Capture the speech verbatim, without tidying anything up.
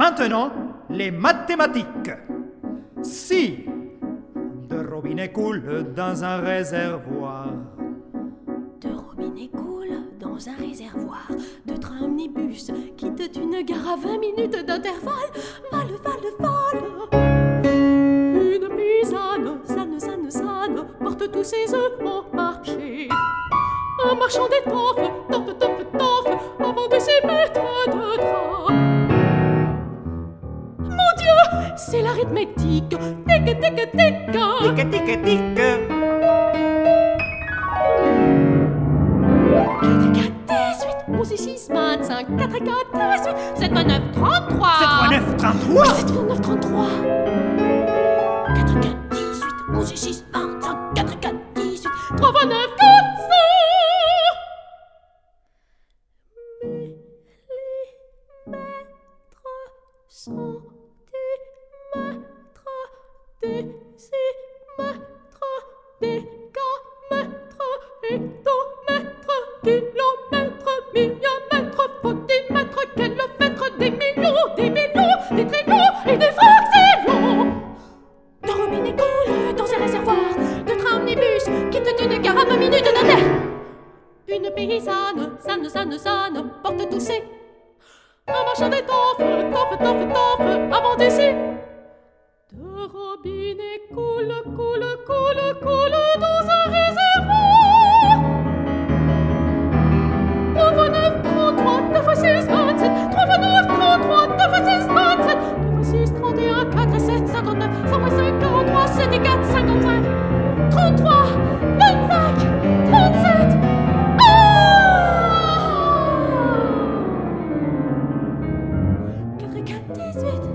Maintenant, les mathématiques. Si deux robinets coulent dans un réservoir, deux robinets coulent dans un réservoir, deux trains omnibus quittent une gare à vingt minutes d'intervalle, val, val, val. Une paysanne, sanne, sanne, sanne, porte tous ses œufs au marché. Un marchand d'étoffes, toffe, toffe, toffe, avant de s'y mettre de train. Mon Dieu, c'est l'arithmétique. Tic, tic, tic. tic, tic, tic. quatre, quatre, dix-huit, onze et six, vingt-cinq, quatre et quatre, dix-huit, sept, vingt-neuf, trente-trois. sept fois neuf, trente-trois. sept, vingt-neuf, trente-trois. quatre, quatre, dix-huit, onze et six, vingt-cinq, quatre, quatre, dix-huit, trois, vingt-neuf, quatre cents. Mais les mètres, centimètres, décimètres, décamètres, hectomètres, kilomètres, milliamètres, fautimètres, kilomètres, des millions, des millions, des trillions et des fractions. Deux robinets coulent dans un réservoir, deux trains omnibus quittent une gare à vingt minutes d'inter. Une paysanne, sanne, sanne, sanne, porte tous ses. Un marchand d'étoffes, toffe, toffe, toffe, avant d'ici. Deux robinets coulent, coulent, coulent, coulent dans un réservoir. Trois fois neuf, trente-trois, deux fois six, vingt-sept. Trois fois neuf, trente-trois, deux fois six, vingt-sept. Deux fois six, trente et un, quatre et sept, cinquante-neuf. Cent fois cinq, quarante-trois, sept et quatre, cinquante-cinq. Trente-trois, vingt-cinq, trente-sept. quatre et quatre, dix-huit.